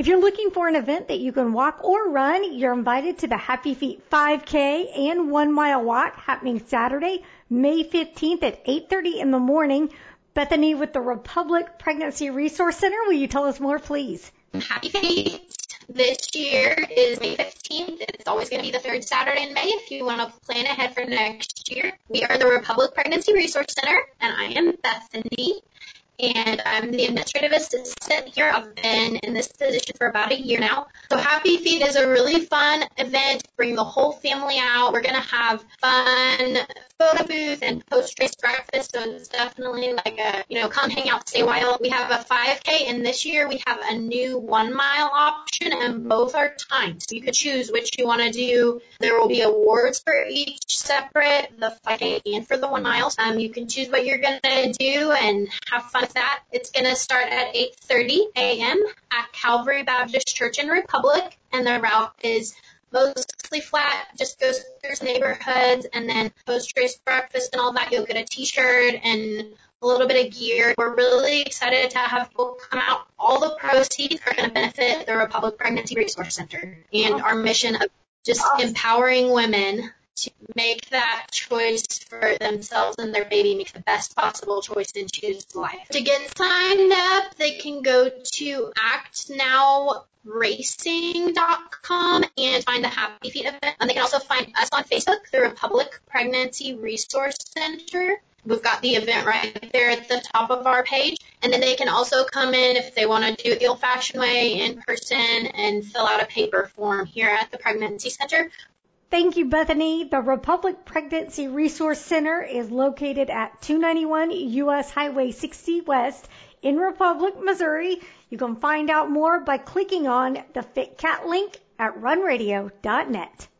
If you're looking for an event that you can walk or run, you're invited to the Happy Feet 5K and 1 mile walk happening Saturday, May 15th at 8:30 in the morning. Bethany with the Republic Pregnancy Resource Center, will you tell us more, please? Happy Feet this year is May 15th. It's always going to be the third Saturday in May if you want to plan ahead for next year. We are the Republic Pregnancy Resource Center, and I am Bethany, and I'm the administrative assistant here. I've been in this position for about a year now. So Happy Feet is a really fun event. Bring the whole family out. We're going to have fun photo booth and post-race breakfast. So it's definitely like a, come hang out, stay a while. We have a 5K, and this year we have a new 1 mile option, and both are timed. So you could choose which you want to do. There will be awards for each separate, the 5K and for the 1 mile. You can choose what you're going to do and have fun with that. It's going to start at 8:30 a.m. at Calvary Baptist Church in Republic, and the route is mostly flat, just goes through some neighborhoods, and then post-race breakfast and all that. You'll get a T-shirt and a little bit of gear. We're really excited to have people come out. All the proceeds are going to benefit the Republic Pregnancy Resource Center and our mission of just empowering women to make that choice for themselves and their baby, make the best possible choice and choose life. To get signed up, they can go to actnowracing.com and find the Happy Feet event. And they can also find us on Facebook, the Republic Pregnancy Resource Center. We've got the event right there at the top of our page. And then they can also come in if they want to do it the old-fashioned way in person and fill out a paper form here at the Pregnancy Center. Thank you, Bethany. The Republic Pregnancy Resource Center is located at 291 U.S. Highway 60 West in Republic, Missouri. You can find out more by clicking on the FitCat link at runradio.net.